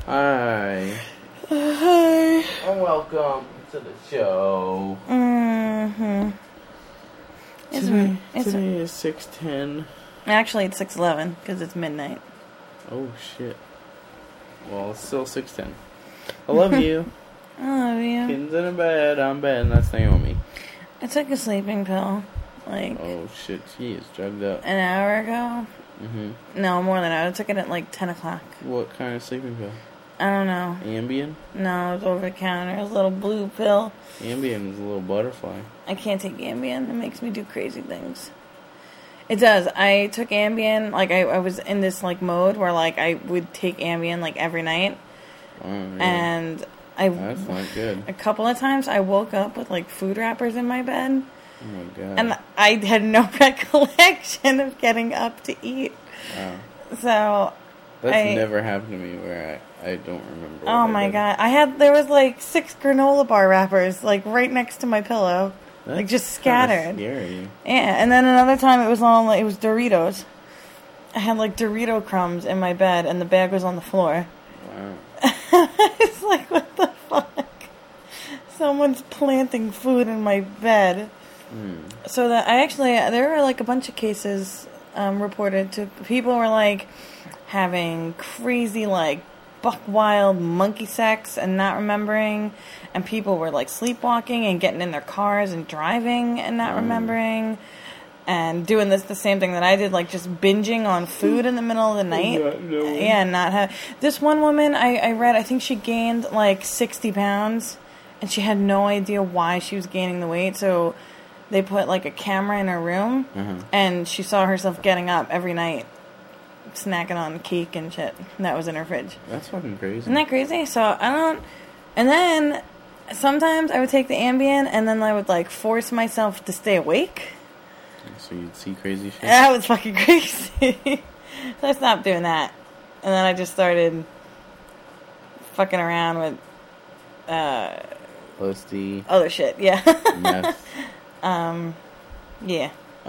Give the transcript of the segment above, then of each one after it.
Hi. Hi. And welcome to the show. Today is 6:10. Actually, it's 6:11 because it's midnight. Oh, shit. Well, it's still 6:10. I love you. I love you. Kittens in a bed. I'm bed, and that's Naomi. I took a sleeping pill, Oh, shit. She is drugged up. an hour ago. Mm-hmm. No, more than that. I took it at 10 o'clock. What kind of sleeping pill? I don't know. Ambien? No, it was over the counter. It was a little blue pill. Ambien is a little butterfly. I can't take Ambien. It makes me do crazy things. It does. I took Ambien. I was in this, mode where, I would take Ambien, every night. Oh, yeah. And That's not good. a couple of times I woke up with, food wrappers in my bed. Oh, my God. And I had no recollection of getting up to eat. Wow. So That's never happened to me where I don't remember. Oh my God. There was 6 granola bar wrappers, right next to my pillow. That's just scattered. Scary. Yeah, and then another time it was it was Doritos. I had Dorito crumbs in my bed and the bag was on the floor. Wow. It's what the fuck? Someone's planting food in my bed. So that there were a bunch of cases reported to people were having crazy buck wild monkey sex and not remembering, and people were sleepwalking and getting in their cars and driving and not remembering, and doing the same thing that I did, just binging on food in the middle of the night. Yeah, not have this one woman I read, I think she gained 60 pounds and she had no idea why she was gaining the weight, so they put a camera in her room, and she saw herself getting up every night, snacking on cake and shit that was in her fridge. That's fucking crazy. Isn't that crazy? So and then sometimes I would take the Ambien, and then I would force myself to stay awake. So you'd see crazy shit? That was fucking crazy. So I stopped doing that, and then I just started fucking around with LSD. other shit. Yeah. Meth. Yeah.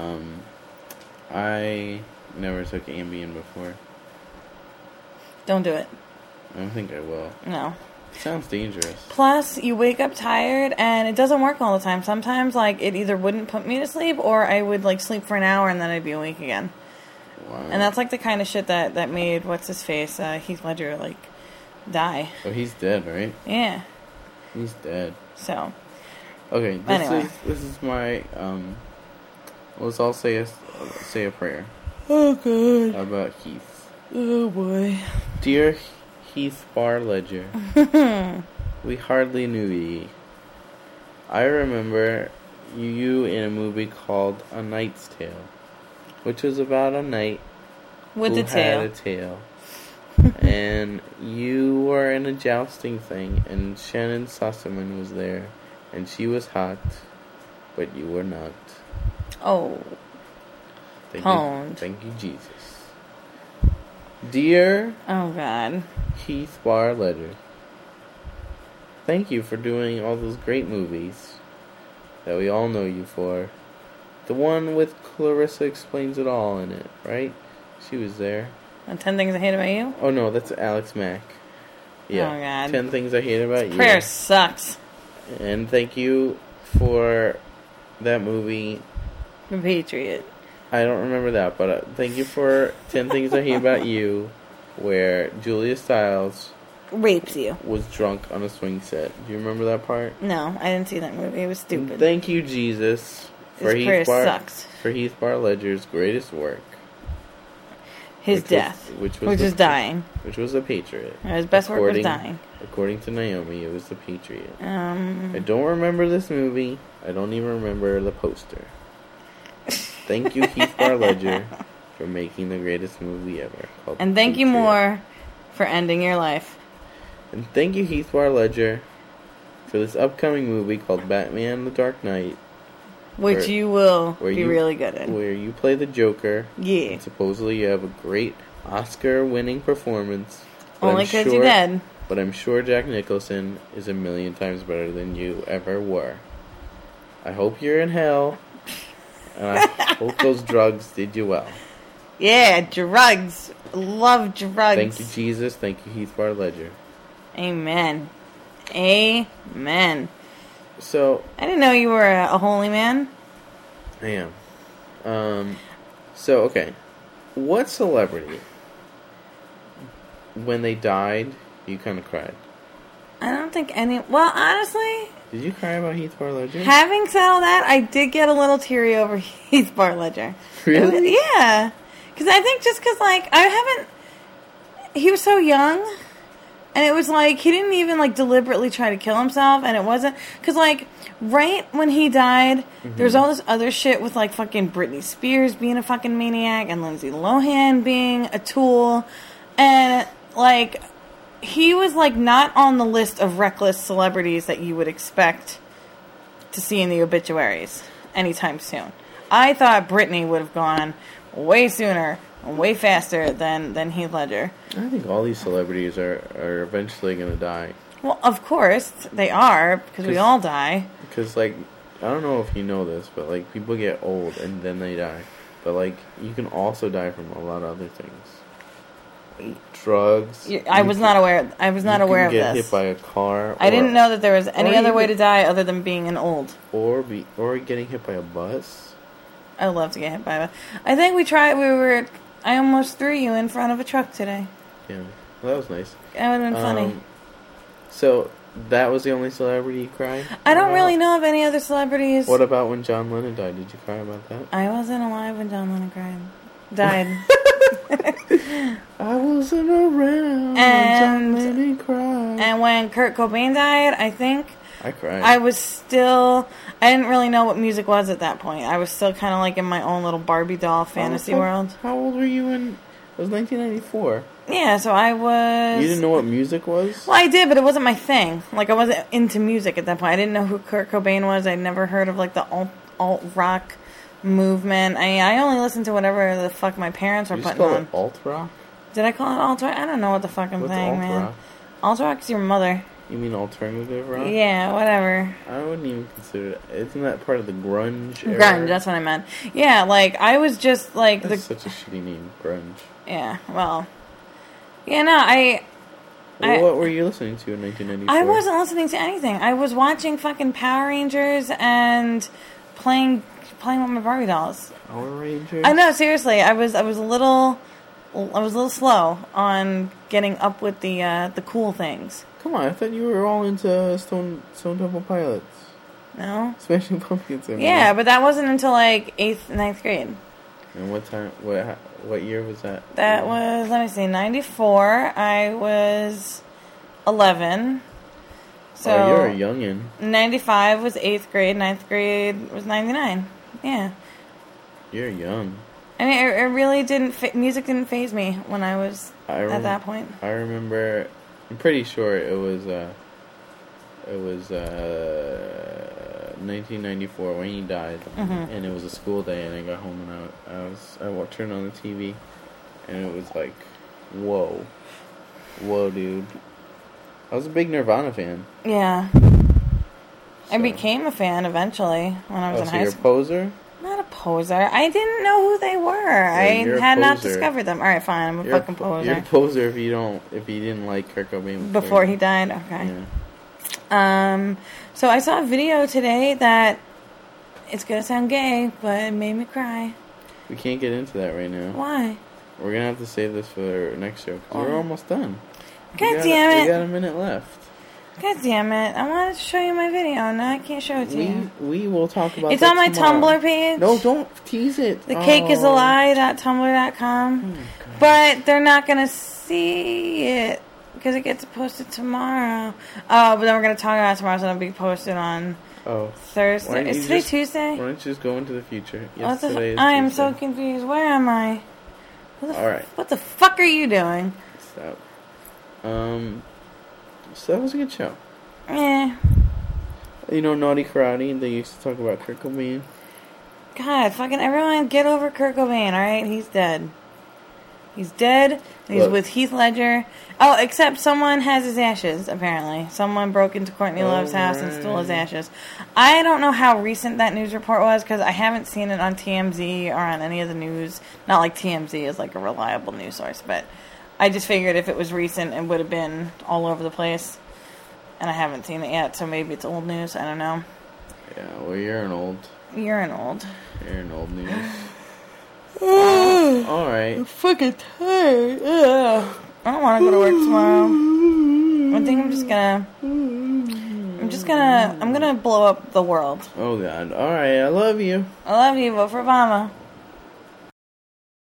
I never took Ambien before. Don't do it. I don't think I will. No. Sounds dangerous. Plus, you wake up tired, and it doesn't work all the time. Sometimes, it either wouldn't put me to sleep, or I would, sleep for an hour, and then I'd be awake again. Wow. And that's, the kind of shit that made, what's-his-face, Heath Ledger, die. Oh, he's dead, right? Yeah. He's dead. So. Okay, Anyway. This is my, let's all say a prayer. Oh, God. About Heath. Oh, boy. Dear Heath Bar Ledger, we hardly knew ye. I remember you in a movie called A Knight's Tale, which was about a knight With who the tail. had a tail. And you were in a jousting thing, and Shannon Sossaman was there, and she was hot, but you were not. Oh. Thank you, Jesus. Dear Oh, God. Heath Bar Ledger, thank you for doing all those great movies that we all know you for. The one with Clarissa Explains It All in it, right? She was there. 10 Things I Hate About You? Oh no, that's Alex Mack. Yeah. Oh, God. 10 Things I Hate About You. Prayer sucks. And thank you for that movie. The Patriot. I don't remember that, but thank you for 10 Things I Hate About You, where Julia Stiles Rapes you. was drunk on a swing set. Do you remember that part? No, I didn't see that movie. It was stupid. And thank you, Jesus, for His prayer sucks. For Heath Bar Ledger's greatest work. His death. Which is dying. Which was The Patriot. His best work was dying. According to Naomi, it was The Patriot. I I don't remember this movie. I don't even remember the poster. Thank you, Heath Bar Ledger, for making the greatest movie ever. Called And thank you Patriot. more for ending your life. And thank you, Heath Bar Ledger, for this upcoming movie called Batman the Dark Knight. Which you will be really good at. Where you play the Joker. Yeah. And supposedly you have a great Oscar-winning performance. Only because you're dead. But I'm sure Jack Nicholson is a million times better than you ever were. I hope you're in hell. And I hope those drugs did you well. Yeah, drugs. Love drugs. Thank you, Jesus. Thank you, Heath Ledger. Amen. Amen. So I didn't know you were a holy man. I am. So, okay. What celebrity, when they died, you kind of cried? I don't think any... Well, honestly... Did you cry about Heath Ledger? Having said all that, I did get a little teary over Heath Ledger. Really? Yeah. Because I think just because, like, I haven't... He was so young... And it was like, he didn't even, like, deliberately try to kill himself. And it wasn't... Because, like, right when he died, there's all this other shit with, like, fucking Britney Spears being a fucking maniac. And Lindsay Lohan being a tool. And, like, he was, like, not on the list of reckless celebrities that you would expect to see in the obituaries anytime soon. I thought Britney would have gone way sooner... way faster than Heath Ledger. I think all these celebrities are eventually going to die. Well, of course, they are, because we all die. Because, like, I don't know if you know this, but, like, people get old and then they die. But, like, you can also die from a lot of other things. Drugs. I was not aware of this. You can get hit by a car. I didn't know that there was any other way to die other than being an old. Or getting hit by a bus. I would love to get hit by a bus. I think I almost threw you in front of a truck today. Yeah, well, that was nice. That would have been funny. So, that was the only celebrity you cried? I don't really know of any other celebrities. What about when John Lennon died? Did you cry about that? I wasn't alive when John Lennon died. I wasn't around when John Lennon cried. And when Kurt Cobain died, I think... I cried. I didn't really know what music was at that point. I was still kind of like in my own little Barbie doll fantasy world. How old were you when... It was 1994. Yeah, so I was... You didn't know what music was? Well, I did, but it wasn't my thing. Like, I wasn't into music at that point. I didn't know who Kurt Cobain was. I'd never heard of, like, the alt-rock movement. I only listened to whatever the fuck my parents were putting on. Did you call it alt-rock? Did I call it alt-rock? I don't know what the fuck I'm saying, man. Alt-rock? Alt-rock's your mother. You mean alternative rock? Yeah, whatever. I wouldn't even consider it. Isn't that part of the grunge era? Grunge, that's what I meant. Yeah, like, I was just, like... That's such a shitty name, grunge. Yeah, well... Yeah, no, what were you listening to in 1994? I wasn't listening to anything. I was watching fucking Power Rangers and playing with my Barbie dolls. Power Rangers? I know, seriously. I was a little slow on getting up with the cool things. Come on, I thought you were all into Stone Temple Pilots. No? Smashing Pumpkins. Yeah, but that wasn't until like 8th, 9th grade. And what time? What year was that? That was, let me see, 94. I was 11. So oh, you're a youngin'. 95 was 8th grade. 9th grade was 99. Yeah. You're young. I mean, it really didn't... music didn't faze me when I was at that point. I remember... I'm pretty sure it was 1994 when he died, and it was a school day, and I got home and I turned on the TV, and it was like, whoa, dude. I was a big Nirvana fan. Yeah. I became a fan eventually when I was in high school. You're a poser? Not a poser. I didn't know who they were. I had not discovered them. All right, fine. I'm a fucking poser. You're a poser if you didn't like Kurt Cobain before he died. Okay. Yeah. So I saw a video today that it's gonna sound gay, but it made me cry. We can't get into that right now. Why? We're gonna have to save this for next show because we're almost done. God damn it! We got a minute left. God damn it. I wanted to show you my video, and I can't show it to you. We will talk about it. It's on my Tumblr page. No, don't tease it. Thecakeisali.tumblr.com. But they're not going to see it because it gets posted tomorrow. Oh, but then we're going to talk about it tomorrow, so it'll be posted on Thursday. Is today Tuesday? Why don't you just go into the future? Yes, today is I am Tuesday. so confused. Where am I? Alright. What the fuck are you doing? Stop. So that was a good show. Yeah. You know, Naughty Karate, they used to talk about Kurt Cobain. God, fucking everyone get over Kurt Cobain, alright? He's dead. He's dead. And he's Look. with Heath Ledger. Oh, except someone has his ashes, apparently. Someone broke into Courtney Love's house and stole his ashes. I don't know how recent that news report was, because I haven't seen it on TMZ or on any of the news. Not like TMZ is like a reliable news source, but I just figured if it was recent, it would have been all over the place. And I haven't seen it yet, so maybe it's old news. I don't know. Yeah, well, you're an old news. Alright. I'm fucking tired. Ugh. I don't want to go to work tomorrow. I think I'm gonna blow up the world. Oh, God. Alright, I love you. I love you. Vote for Obama.